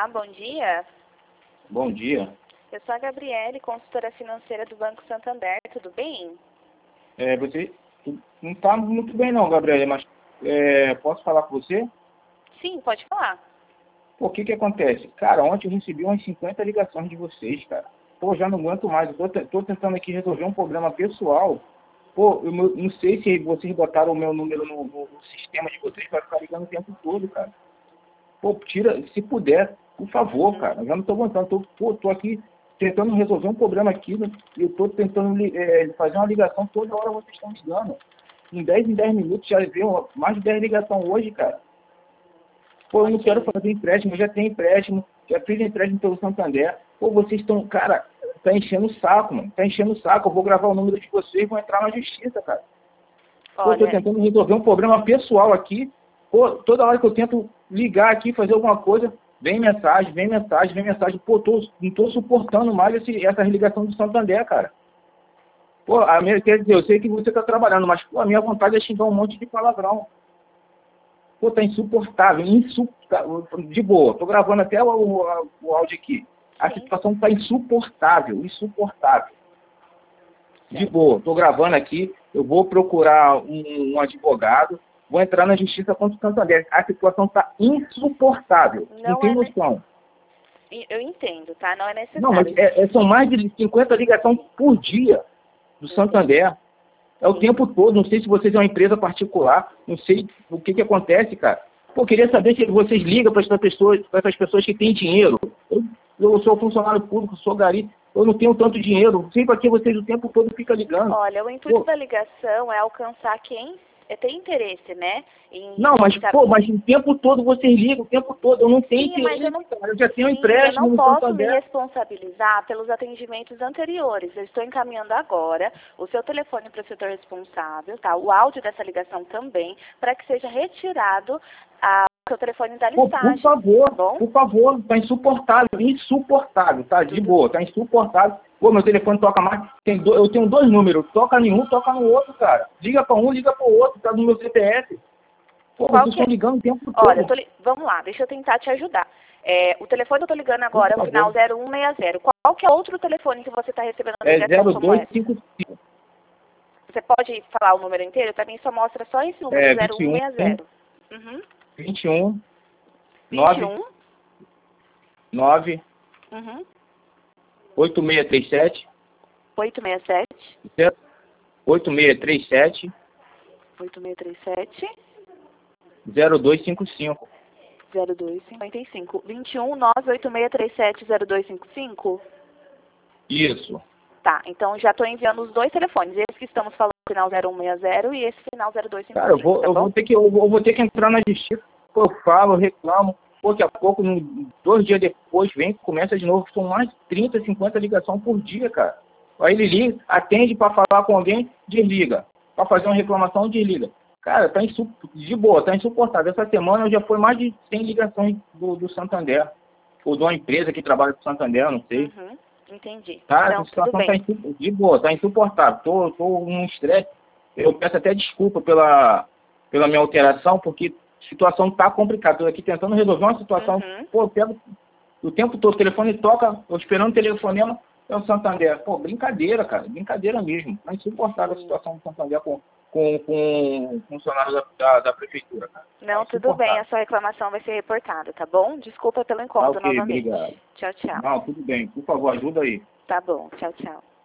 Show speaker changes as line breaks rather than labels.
Olá, bom dia.
Bom dia.
Eu sou a Gabriele, consultora financeira do Banco Santander, tudo bem?
Você não está muito bem não, Gabriela, mas posso falar com você?
Sim, pode falar.
Pô, o que que acontece? Cara, ontem eu recebi umas 50 ligações de vocês, cara. Pô, já não aguento mais. Eu tô tentando aqui resolver um problema pessoal. Pô, eu não sei se vocês botaram o meu número no sistema de vocês para ficar ligando o tempo todo, cara. Pô, tira, se puder, por favor, cara. Eu já não tô aguentando. Tô aqui tentando resolver um problema aqui, né? E eu tô tentando fazer uma ligação toda hora vocês estão ligando. Em 10 minutos já veio mais de 10 ligações hoje, cara. Pô, eu não quero fazer empréstimo, eu já tenho empréstimo, já fiz empréstimo pelo Santander. Pô, vocês estão, cara, tá enchendo o saco, mano. Tá enchendo o saco. Eu vou gravar o número de vocês e vou entrar na justiça, cara. Pô, eu tô tentando resolver um problema pessoal aqui. Pô, toda hora que eu tento ligar aqui, fazer alguma coisa, vem mensagem, vem mensagem, vem mensagem. Pô, não tô suportando mais essa ligação do Santander, cara. Pô, quer dizer, eu sei que você tá trabalhando, mas pô, a minha vontade é xingar um monte de palavrão. Pô, tá insuportável, de boa. Tô gravando até o áudio aqui. A situação tá insuportável. De boa, tô gravando aqui, eu vou procurar um advogado, vou entrar na justiça contra o Santander. A situação tá insuportável. Não tem noção.
Eu entendo, tá? Não é necessário.
Não, mas são mais de 50 ligações por dia do Santander. É o tempo todo, não sei se vocês são uma empresa particular, não sei o que acontece, cara. Pô, queria saber se vocês ligam para essas pessoas que têm dinheiro. Eu sou funcionário público, sou gari, eu não tenho tanto dinheiro, não sei para que vocês o tempo todo ficam ligando.
Olha, o intuito da ligação é alcançar quem tem interesse, né?
Não, mas o tempo todo vocês ligam, o tempo todo, eu não tenho interesse,
eu
já tenho empréstimo
eu não
no
posso
Santander.
me responsabilizar pelos atendimentos anteriores. Eu estou encaminhando agora o seu telefone para o setor responsável, tá? O áudio dessa ligação também, para que seja retirado o seu telefone da listagem.
Por favor, tá insuportável, tá? De boa, tá insuportável. Pô, meu telefone toca mais, eu tenho 2 números, toca em um, toca no outro, cara. Liga para um, liga para o outro, tá no meu CPF. Pô, vocês estão ligando o tempo todo.
Olha, vamos lá, deixa eu tentar te ajudar. O telefone que eu estou ligando agora é o final 0160. Qual que é outro telefone que você está recebendo a ligação?
0255.
Você pode falar o número inteiro? Para mim só mostra só esse número, 0160.
21
21
9
uhum.
8637
867
8637
8637
0255.
0255. 21 98637 0255?
Isso.
Tá, então já estou enviando os 2 telefones. Esse que estamos falando, final 0160 e esse final 0255.
Cara, eu vou ter que entrar na justiça. Pô, eu falo, eu reclamo. Pô, daqui a pouco, 2 dias depois, começa de novo. São mais de 30, 50 ligações por dia, cara. Aí ele liga, atende para falar com alguém, desliga. Para fazer uma reclamação, desliga. Cara, de boa, tá insuportável. Essa semana já foi mais de 100 ligações do Santander. Ou de uma empresa que trabalha com o Santander, não sei.
Entendi.
Tá,
Não,
a situação
tudo bem.
de boa, tá insuportável. Tô num estresse. Eu peço até desculpa pela minha alteração, porque a situação tá complicada. Tô aqui tentando resolver uma situação. Pô, eu pego o tempo todo, o telefone toca, eu esperando o telefonema, é o Santander. Pô, brincadeira, cara, brincadeira mesmo. Tá insuportável a situação do Santander com funcionários da prefeitura, cara.
Não, tudo bem, a sua reclamação vai ser reportada, tá bom? Desculpa pelo incômodo novamente.
Obrigado.
Tchau, tchau.
Não, tudo bem. Por favor, ajuda aí.
Tá bom, tchau, tchau.